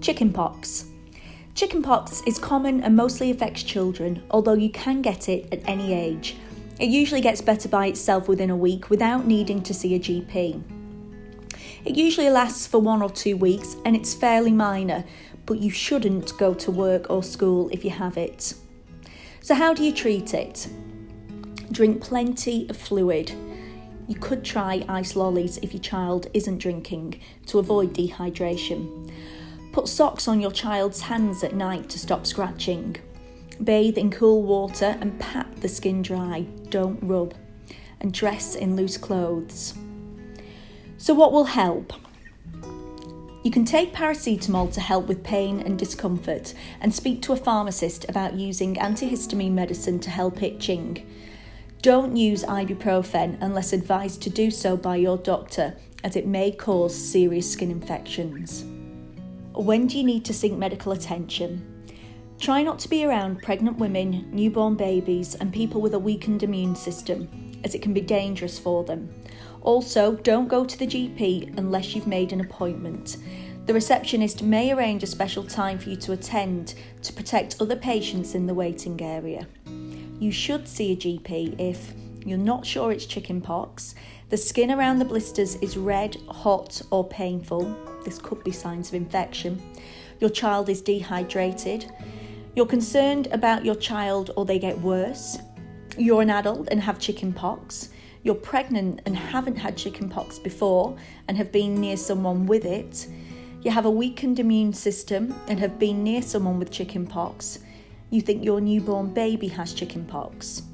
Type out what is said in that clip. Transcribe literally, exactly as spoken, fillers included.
Chickenpox. Chickenpox is common and mostly affects children, although you can get it at any age. It usually gets better by itself within a week without needing to see a G P. It usually lasts for one or two weeks and it's fairly minor, but you shouldn't go to work or school if you have it. So how do you treat it? Drink plenty of fluid. You could try ice lollies if your child isn't drinking to avoid dehydration. Put socks on your child's hands at night to stop scratching. Bathe in cool water and pat the skin dry, don't rub. And dress in loose clothes. So what will help? You can take paracetamol to help with pain and discomfort and speak to a pharmacist about using antihistamine medicine to help itching. Don't use ibuprofen unless advised to do so by your doctor, as it may cause serious skin infections. When do you need to seek medical attention? Try not to be around pregnant women, newborn babies and people with a weakened immune system, as it can be dangerous for them. Also, don't go to the G P unless you've made an appointment. The receptionist may arrange a special time for you to attend to protect other patients in the waiting area. You should see a G P if you're not sure it's chickenpox, the skin around the blisters is red, hot or painful. This could be signs of infection. Your child is dehydrated. You're concerned about your child or they get worse. You're an adult and have chickenpox. You're pregnant and haven't had chickenpox before and have been near someone with it. You have a weakened immune system and have been near someone with chickenpox. You think your newborn baby has chickenpox.